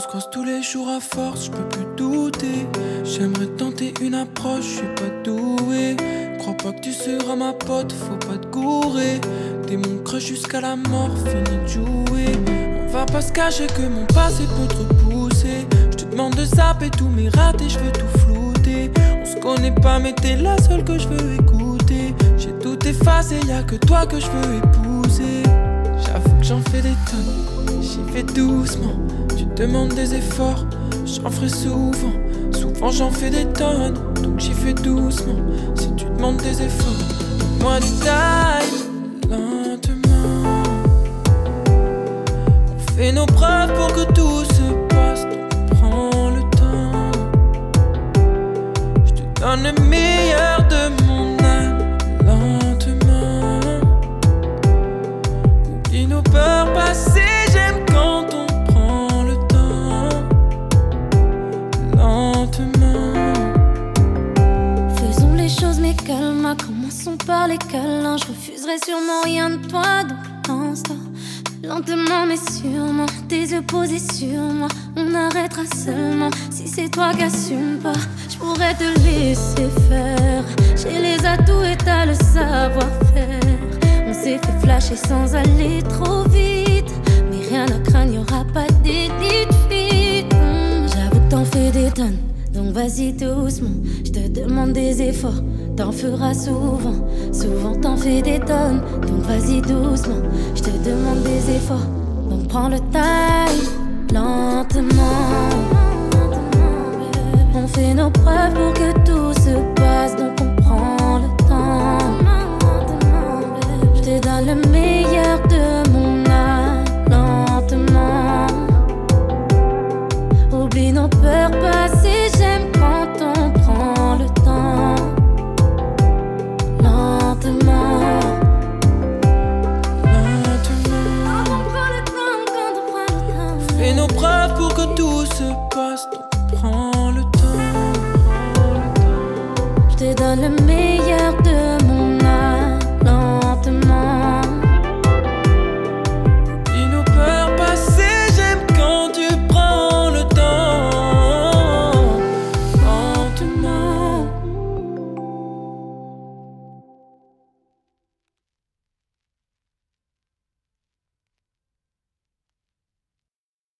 se croise tous les jours à force, je peux plus douter. J'aimerais tenter une approche, je suis pas doué. Crois pas que tu seras ma pote, faut pas te gourer. T'es mon crush jusqu'à la mort, fini de jouer. On va pas se cacher que mon passé peut te repousser. Je te demande de zapper tous mes ratés, je veux tout flouter. On se connaît pas mais t'es la seule que je veux écouter. J'ai tout effacé, y'a que toi que je veux épouser. J'avoue que j'en fais des tonnes, j'y vais doucement. Tu demandes des efforts, j'en ferai souvent. Souvent j'en fais des tonnes, donc j'y fais doucement. Si tu demandes des efforts, donne-moi du time, lentement. On fait nos preuves pour que tout se passe, donc prends le temps. Je te donne le meilleur de mon âme, lentement. Oublie nos peurs passées, j'aime quand on prend le temps, lentement. Faisons les choses mais calma, commençons par les câlins. Je refuserai sûrement rien de toi, donc l'instant. Lentement mais sûrement, tes yeux posés sur moi. On arrêtera seulement si c'est toi qui assumes pas. Je pourrais te laisser faire, j'ai les atouts et t'as le savoir-faire. On s'est fait flasher sans aller trop vite, mais rien à craindre, y'aura pas d'édit de fuite. J'avoue que t'en fais des tonnes, donc vas-y doucement. Je te demande des efforts, t'en feras souvent. Souvent t'en fais des tonnes, donc vas-y doucement. Je te demande des efforts, donc prends le time, lentement. On fait nos preuves pour que tout se passe, donc on prend le temps. Je te donne le meilleur de mon âme, lentement. Oublie nos peurs passées.